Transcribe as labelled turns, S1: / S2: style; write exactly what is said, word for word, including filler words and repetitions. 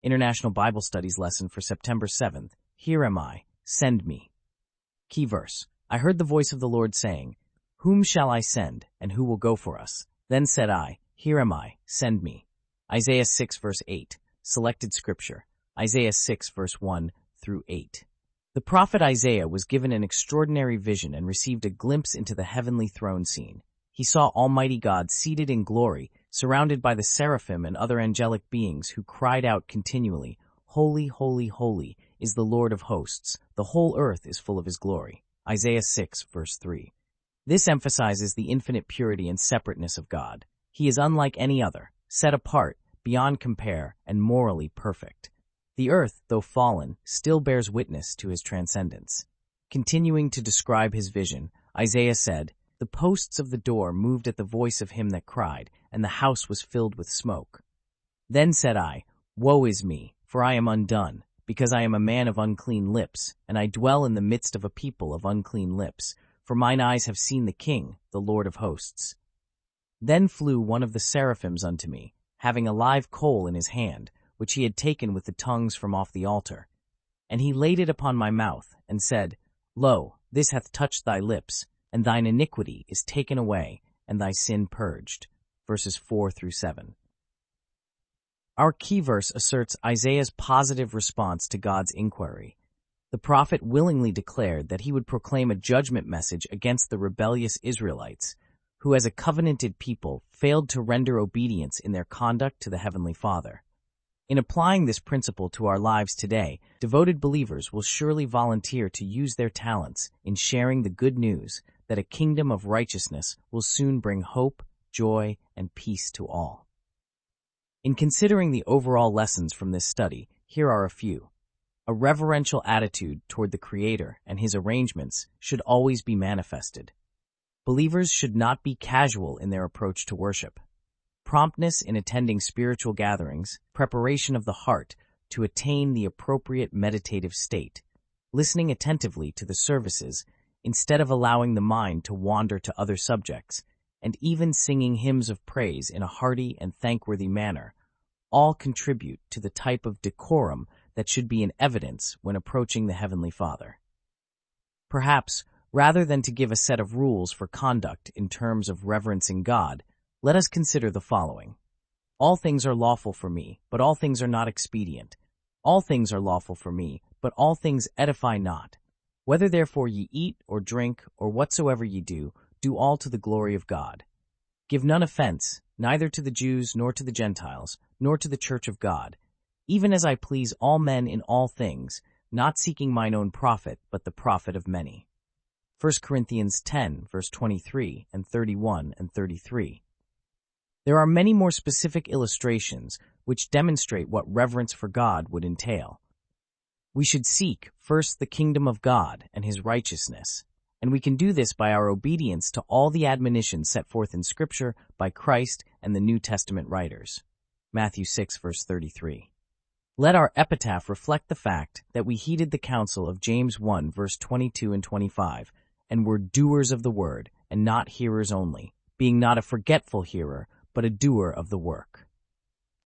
S1: International Bible Studies lesson for September seventh. Here am I, send me. Key verse. I heard the voice of the Lord saying, Whom shall I send, and who will go for us? Then said I, Here am I, send me. Isaiah six verse eight. Selected scripture. Isaiah six verse one through eight. The prophet Isaiah was given an extraordinary vision and received a glimpse into the heavenly throne scene. He saw Almighty God seated in glory, surrounded by the seraphim and other angelic beings who cried out continually, Holy, holy, holy is the Lord of hosts. The whole earth is full of his glory. Isaiah six verse three. This emphasizes the infinite purity and separateness of God. He is unlike any other, set apart, beyond compare, and morally perfect. The earth, though fallen, still bears witness to his transcendence. Continuing to describe his vision, Isaiah said, The posts of the door moved at the voice of him that cried, and the house was filled with smoke. Then said I, Woe is me, for I am undone, because I am a man of unclean lips, and I dwell in the midst of a people of unclean lips, for mine eyes have seen the King, the Lord of hosts. Then flew one of the seraphims unto me, having a live coal in his hand, which he had taken with the tongues from off the altar. And he laid it upon my mouth, and said, Lo, this hath touched thy lips, and thine iniquity is taken away, and thy sin purged. Verses four through seven. Our key verse asserts Isaiah's positive response to God's inquiry. The prophet willingly declared that he would proclaim a judgment message against the rebellious Israelites, who as a covenanted people failed to render obedience in their conduct to the Heavenly Father. In applying this principle to our lives today, devoted believers will surely volunteer to use their talents in sharing the good news that a kingdom of righteousness will soon bring hope, joy, and peace to all. In considering the overall lessons from this study, here are a few. A reverential attitude toward the Creator and his arrangements should always be manifested. Believers should not be casual in their approach to worship. Promptness in attending spiritual gatherings, preparation of the heart to attain the appropriate meditative state, listening attentively to the services instead of allowing the mind to wander to other subjects, and even singing hymns of praise in a hearty and thankworthy manner, all contribute to the type of decorum that should be in evidence when approaching the Heavenly Father. Perhaps, rather than to give a set of rules for conduct in terms of reverencing God, let us consider the following. All things are lawful for me, but all things are not expedient. All things are lawful for me, but all things edify not. Whether therefore ye eat or drink or whatsoever ye do, do all to the glory of God. Give none offense, neither to the Jews nor to the Gentiles, nor to the church of God, even as I please all men in all things, not seeking mine own profit, but the profit of many. First Corinthians ten, verse twenty-three and thirty-one and thirty-three. There are many more specific illustrations which demonstrate what reverence for God would entail. We should seek first the kingdom of God and his righteousness, and we can do this by our obedience to all the admonitions set forth in Scripture by Christ and the New Testament writers. Matthew six, verse thirty-three. Let our epitaph reflect the fact that we heeded the counsel of James one, verse twenty-two and twenty-five, and were doers of the word, and not hearers only, being not a forgetful hearer, but a doer of the work.